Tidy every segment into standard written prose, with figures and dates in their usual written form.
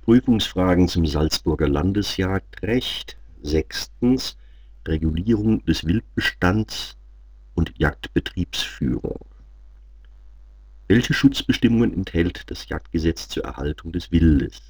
Prüfungsfragen zum Salzburger Landesjagdrecht. Sechstens Regulierung des Wildbestands und Jagdbetriebsführung. Welche Schutzbestimmungen enthält das Jagdgesetz zur Erhaltung des Wildes?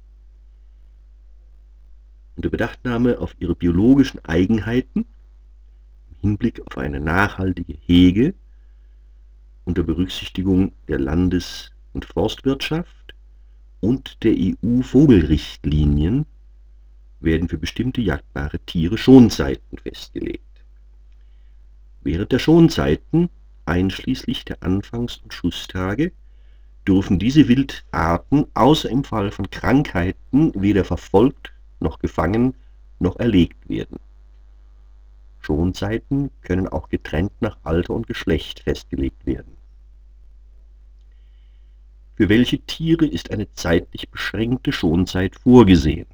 Unter Bedachtnahme auf ihre biologischen Eigenheiten, im Hinblick auf eine nachhaltige Hege, unter Berücksichtigung der Landes- und Forstwirtschaft und der EU-Vogelrichtlinien werden für bestimmte jagdbare Tiere Schonzeiten festgelegt. Während der Schonzeiten, einschließlich der Anfangs- und Schusstage, dürfen diese Wildarten außer im Fall von Krankheiten weder verfolgt noch gefangen noch erlegt werden. Schonzeiten können auch getrennt nach Alter und Geschlecht festgelegt werden. Für welche Tiere ist eine zeitlich beschränkte Schonzeit vorgesehen?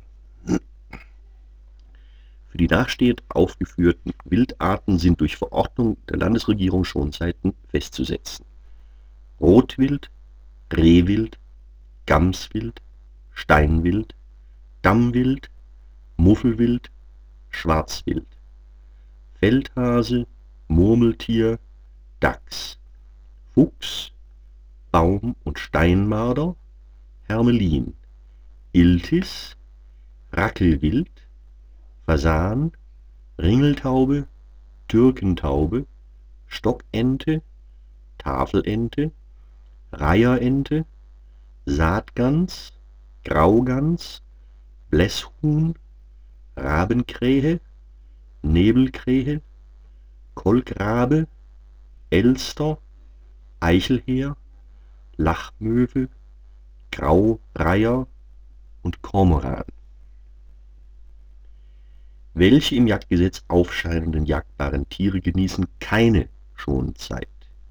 Für die nachstehend aufgeführten Wildarten sind durch Verordnung der Landesregierung Schonzeiten festzusetzen. Rotwild, Rehwild, Gamswild, Steinwild, Dammwild, Muffelwild, Schwarzwild, Feldhase, Murmeltier, Dachs, Fuchs, Baum- und Steinmarder, Hermelin, Iltis, Rackelwild, Fasan, Ringeltaube, Türkentaube, Stockente, Tafelente, Reiherente, Saatgans, Graugans, Blässhuhn, Rabenkrähe, Nebelkrähe, Kolkrabe, Elster, Eichelheer, Lachmöwe, Graureiher und Kormoran. Welche im Jagdgesetz aufscheinenden jagdbaren Tiere genießen keine Schonzeit?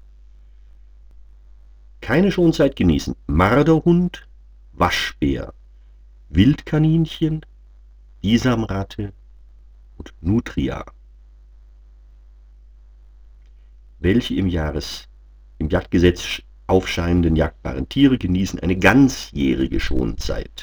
Keine Schonzeit genießen Marderhund, Waschbär, Wildkaninchen, Bisamratte und Nutria. Welche im Jagdgesetz aufscheinenden jagdbaren Tiere genießen eine ganzjährige Schonzeit?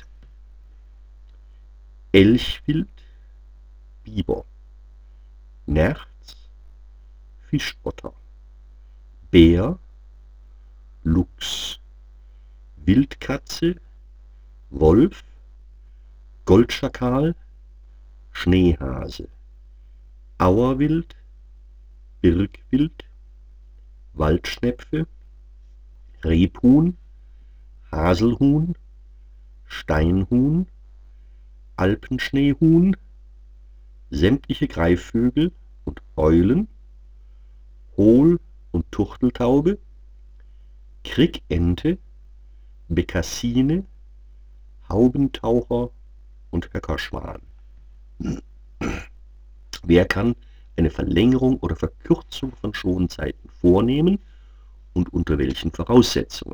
Elchwild, Biber, Nerz, Fischotter, Bär, Luchs, Wildkatze, Wolf, Goldschakal, Schneehase, Auerwild, Birkwild, Waldschnepfe, Rebhuhn, Haselhuhn, Steinhuhn, Alpenschneehuhn, sämtliche Greifvögel und Eulen, Hohl- und Tuchteltaube, Krickente, Bekassine, Haubentaucher und Höckerschwan. Wer kann eine Verlängerung oder Verkürzung von Schonzeiten vornehmen und unter welchen Voraussetzungen?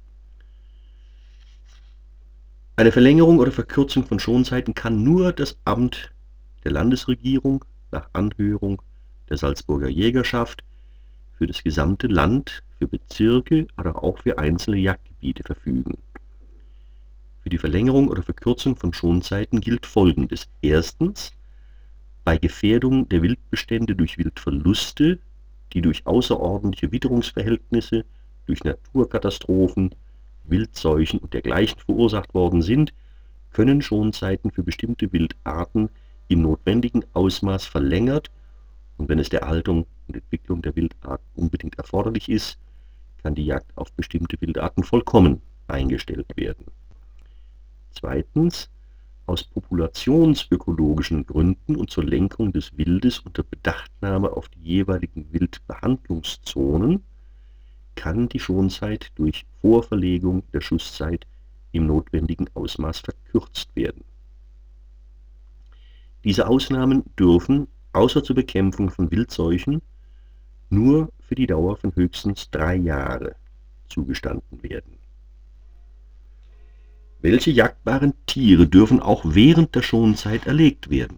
Eine Verlängerung oder Verkürzung von Schonzeiten kann nur das Amt der Landesregierung nach Anhörung der Salzburger Jägerschaft für das gesamte Land, für Bezirke oder auch für einzelne Jagdgebiete verfügen. Für die Verlängerung oder Verkürzung von Schonzeiten gilt Folgendes. Erstens, bei Gefährdung der Wildbestände durch Wildverluste, die durch außerordentliche Witterungsverhältnisse, durch Naturkatastrophen, Wildseuchen und dergleichen verursacht worden sind, können Schonzeiten für bestimmte Wildarten im notwendigen Ausmaß verlängert und wenn es der Erhaltung und Entwicklung der Wildart unbedingt erforderlich ist, kann die Jagd auf bestimmte Wildarten vollkommen eingestellt werden. Zweitens, aus populationsökologischen Gründen und zur Lenkung des Wildes unter Bedachtnahme auf die jeweiligen Wildbehandlungszonen kann die Schonzeit durch Vorverlegung der Schusszeit im notwendigen Ausmaß verkürzt werden. Diese Ausnahmen dürfen, außer zur Bekämpfung von Wildseuchen, nur für die Dauer von höchstens 3 Jahre zugestanden werden. Welche jagdbaren Tiere dürfen auch während der Schonzeit erlegt werden?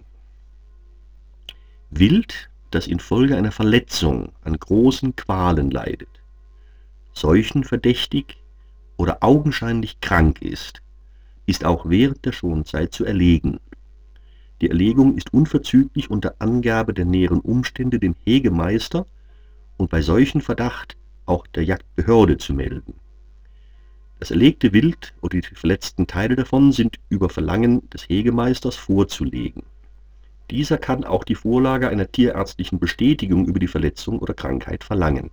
Wild, das infolge einer Verletzung an großen Qualen leidet, seuchenverdächtig oder augenscheinlich krank ist, ist auch während der Schonzeit zu erlegen. Die Erlegung ist unverzüglich unter Angabe der näheren Umstände dem Hegemeister und bei solchem Verdacht auch der Jagdbehörde zu melden. Das erlegte Wild oder die verletzten Teile davon sind über Verlangen des Hegemeisters vorzulegen. Dieser kann auch die Vorlage einer tierärztlichen Bestätigung über die Verletzung oder Krankheit verlangen.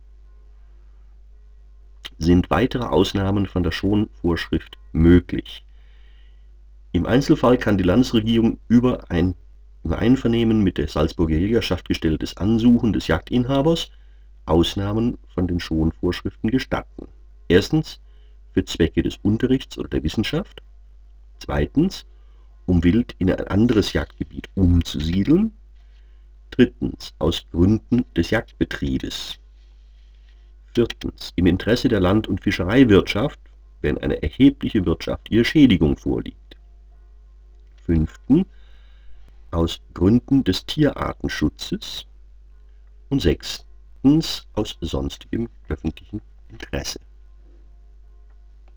Sind weitere Ausnahmen von der Schonvorschrift möglich? Im Einzelfall kann die Landesregierung über ein Einvernehmen mit der Salzburger Jägerschaft gestelltes Ansuchen des Jagdinhabers Ausnahmen von den Schonvorschriften gestatten. Erstens für Zwecke des Unterrichts oder der Wissenschaft. Zweitens, um Wild in ein anderes Jagdgebiet umzusiedeln. Drittens, aus Gründen des Jagdbetriebes. Viertens, im Interesse der Land- und Fischereiwirtschaft, wenn eine erhebliche wirtschaftliche Schädigung vorliegt. Fünftens, aus Gründen des Tierartenschutzes. Und sechstens, aus sonstigem öffentlichen Interesse.